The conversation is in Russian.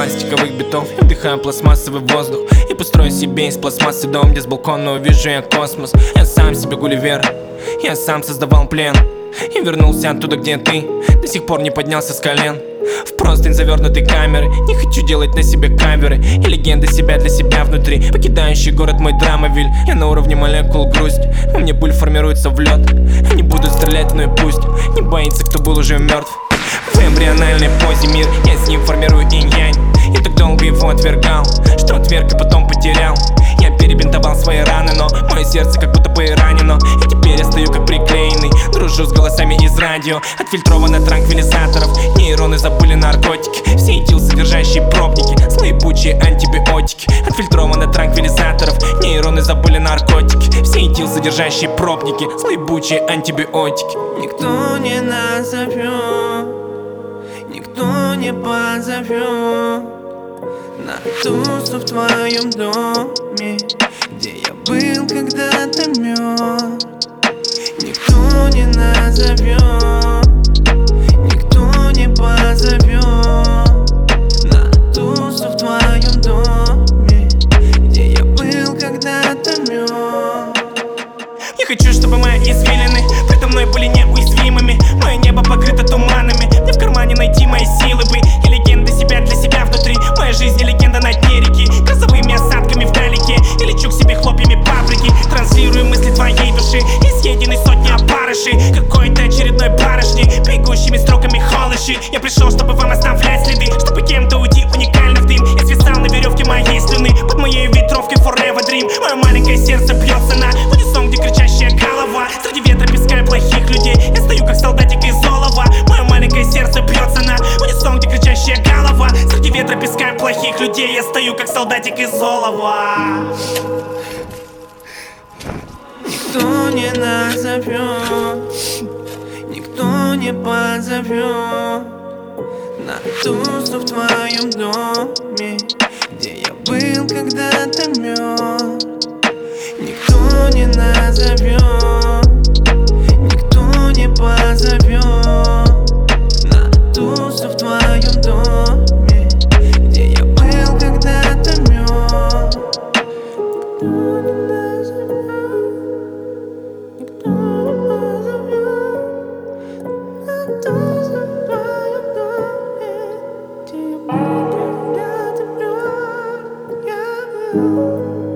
пластиковых битов. Я вдыхаю пластмассовый воздух и построю себе из пластмассы дом, где с балкона увижу я космос. Я сам себе Гулливер, я сам создавал плен и вернулся оттуда, где ты до сих пор не поднялся с колен. В простынь завернутой камеры, не хочу делать на себе каверы и легенды себя для себя внутри. Покидающий город мой драмовиль, я на уровне молекул грусть. Во мне пыль формируется в лед. Они будут стрелять, но и пусть. Не боится, кто был уже мертв. В эмбриональной позе мир, я с ним формирую инь-янь. Я так долго его отвергал, что отверг и потом потерял. Я перебинтовал свои раны, но мое сердце как будто бы ранено. И теперь я стою как приклеенный, дружу с голосами из радио. Отфильтровано транквилизаторов, нейроны забыли наркотики. Все этил содержащие пробники, слоебучие антибиотики. Отфильтровано транквилизаторов, нейроны забыли наркотики. Все этил содержащие пробники, слоебучие антибиотики. Никто не назовет, никто не позовет на тусу в твоем доме, где я был когда-то мертв. Никто не назовет, никто не позовет на тусу в твоем доме, где я был когда-то мертв. Я хочу, чтобы мои извилины предо мной были неуязвимыми. Мое небо покрыто туманами, мне в кармане найти мои силы бы. Я легенда себя для себя внутри, моя жизнь не легенда на дне реки. Грозовыми осадками вдалеке я лечу к себе хлопьями паприки. Транслирую мысли твоей души и съедены сотни опарышей какой-то очередной барышни, бегущими строками холощи. Я пришел, чтобы вам оставлять следы, чтобы кем-то уйти уникально в дым. Я свисал на веревке моей слюны, под моей ветровкой forever dream. Мое маленькое сердце бьется на унисон, где кричащая голова. Среди ветра песка и плохих людей я стою как солдатик из олова. Мое маленькое сердце бьется на унисон, где кричащая голова. Среди ветра песка и плохих людей я стою как солдатик из олова. Никто не назовет, никто не позовет на тусу в твоем доме, где я был когда-то мертв. Никто не назовет, никто не позовет на тусу в твоем доме, где я был когда-то мертв. Никто не назовет, никто не позовет на тусу в твоем доме, где я был когда-то мертв.